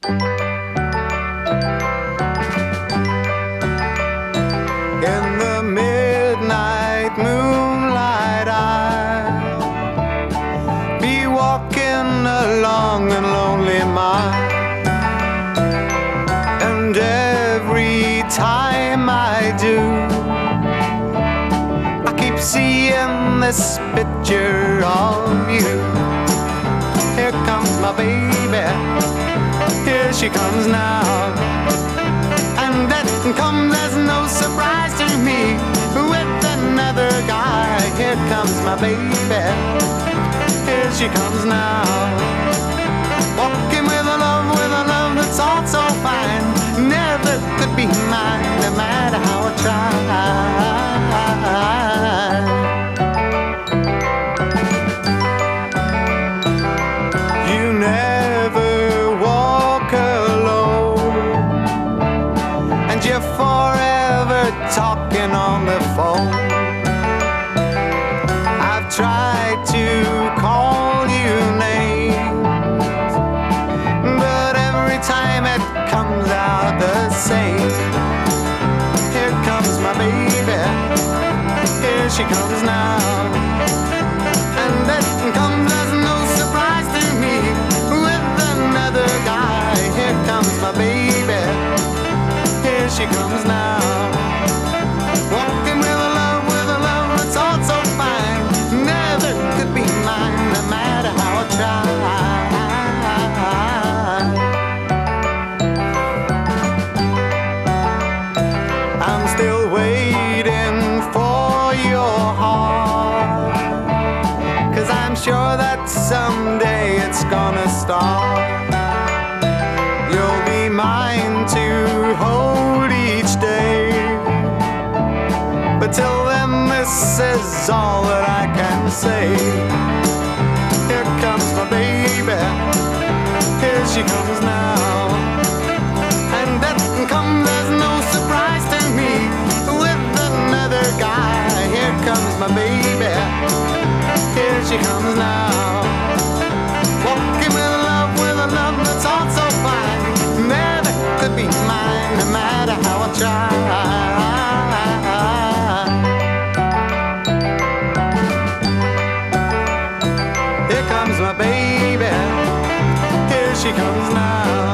In the midnight moonlight, I'll be walking along a lonely mile, and every time I do, I keep seeing this picture of you. Here comes my baby, here she comes now, and that comes as no surprise to me. With another guy, here comes my baby, here she comes now. Walking with a love that's all so fine, never could be mine, no matter how I try. You never walk alone, and you're forever talking on the phone. I've tried to call you names, but every time it comes out the same. Here comes my baby, here she comes now, and that comes as no surprise to me. With another guy, here comes my baby, here she comes now. Walking with a love that's all so fine, never could be mine, no matter how I try. I'm still waiting for your heart, 'cause I'm sure that someday it's gonna start. You'll be mine to hold each day, but till then this is all that I can say. Here comes my baby, here she comes now, and that comes as no surprise to me. With another guy, here comes my baby, here she comes now. Walking with a love that's all so fine, never could be mine, no matter how I try. Here comes my baby, here she comes now.